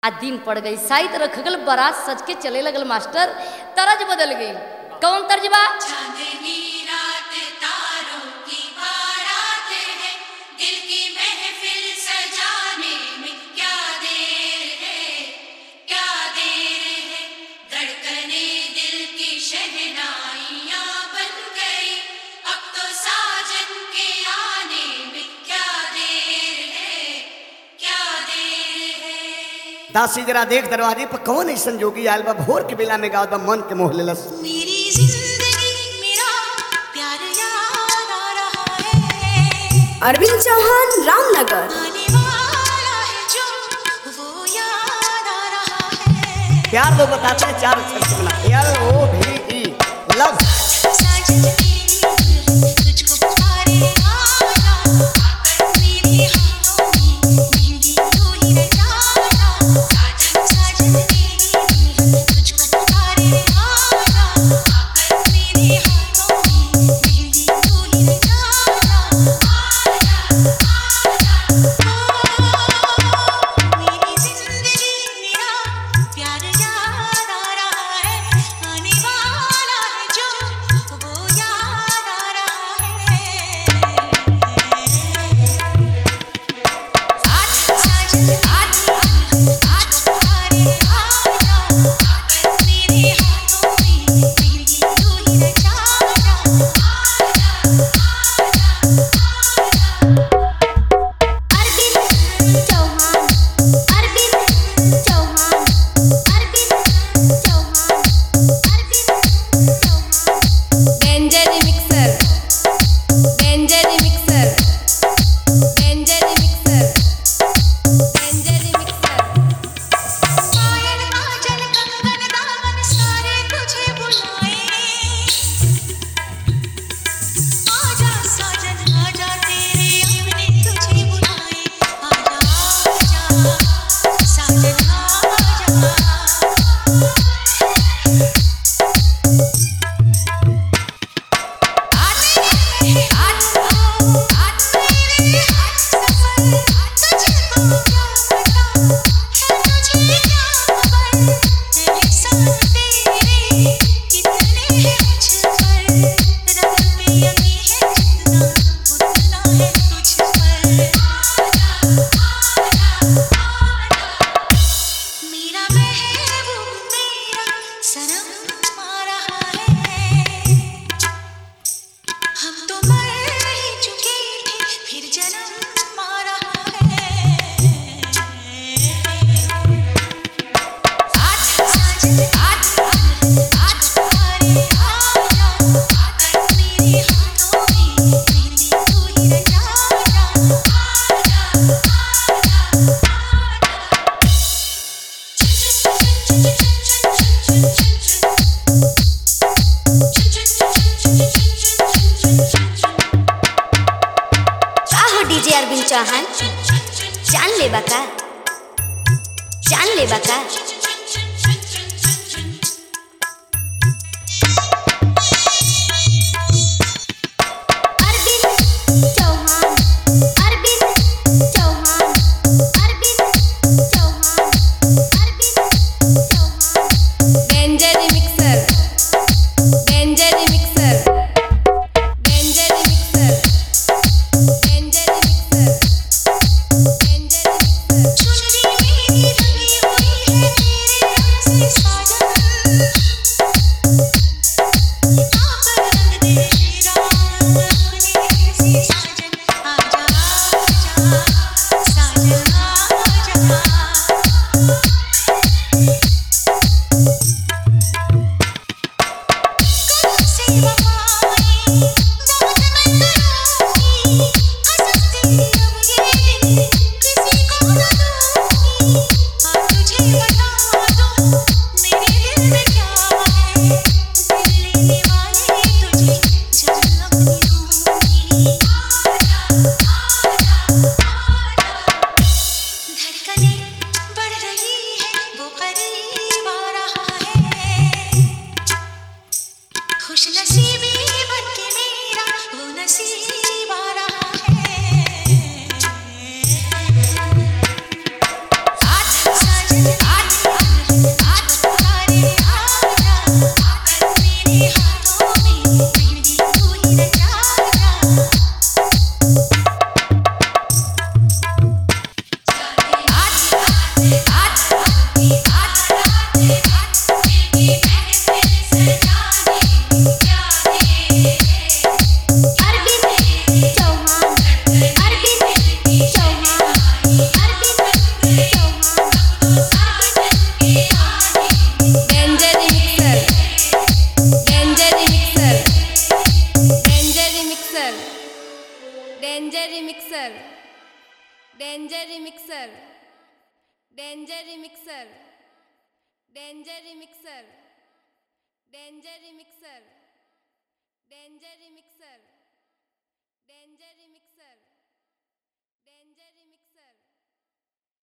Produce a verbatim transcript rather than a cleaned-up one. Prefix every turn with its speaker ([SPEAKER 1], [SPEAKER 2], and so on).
[SPEAKER 1] आ दिन पड़ गई साइत रख गल बारात सज के चले लगल मास्टर तरज बदल गई। कौन तर्जबा?
[SPEAKER 2] चांदनी रात तारों की बारात है, दिल की महफिल सजाने में क्या देर है, क्या देर है। धड़कने दिल की शहनाइयां बन गई, अब तो साजन के आने में क्या देर है, क्या देर है।
[SPEAKER 3] दासी जरा देख दरवाजे पर कौन ऐसा जोगी आयल बा भोर के बेला में गावत बा मन के मोह लेलस।
[SPEAKER 2] मेरी जिंदगी मेरा प्यार याद आ रहा है,
[SPEAKER 4] अरविंद चौहान रामनगर।
[SPEAKER 2] आने वाला है जो वो याद आ रहा है।
[SPEAKER 3] प्यार लोग बताते हैं चार अक्षर से बना, एल ओ भी ई लव।
[SPEAKER 2] साजन मेरी तुझको पुकारे आना, आकर मेरे हाथों में मेहंदी तू ही रचाना। साजन साजन मेरी तुझको पुकारे आना, आकर मेरे हाथों में मेहंदी तू ही रचाना। मेरी जिंदगी मेरा प्यार याद आ रहा है, आने वाला है जो वो याद आ रहा है। आज साजन आज आज पुकारे आना, आकर मेरे हाथों में मेहंदी तू ही रचाना।
[SPEAKER 4] Arvind Chauhan, Arvind Chauhan, Arvind Chauhan, Arvind Chauhan. Danger mixer, danger mixer, danger mixer, danger mixer.
[SPEAKER 2] पायल काजल कंगन दामन सारे तुझे बुलाए, आजा साजन आजा तेरे अपने तुझे बुलाए। आजा आजा साजन आजा। आज मेरे आज आज मेरे हाथ सफर, तुझको क्या पता है, तुझे क्या खबर, एहसान तेरे कितने हैं मुझ पर। रब पे यकीन है जितना उतना है तुझ पर। मेरा महबूब मेरा सनम आ रहा है, हम तो मर ही चुके थे फिर जन्म आ रहा है। आज साजन आज आज पुकारे आना, आकर मेरे हाथों में मेहंदी तू ही रचाना।
[SPEAKER 4] आहो डीजे अरविंद चौहान, जान ले बका, जान ले बका। Arvind Chauhan, Arvind Chauhan, Arvind Chauhan, Arvind Chauhan. Danger mixer, danger mixer, danger mixer, danger mixer, danger mixer.
[SPEAKER 2] चुनरी मेरी रंगी हुई है
[SPEAKER 5] remixer danger remixer danger remixer danger remixer danger remixer danger remixer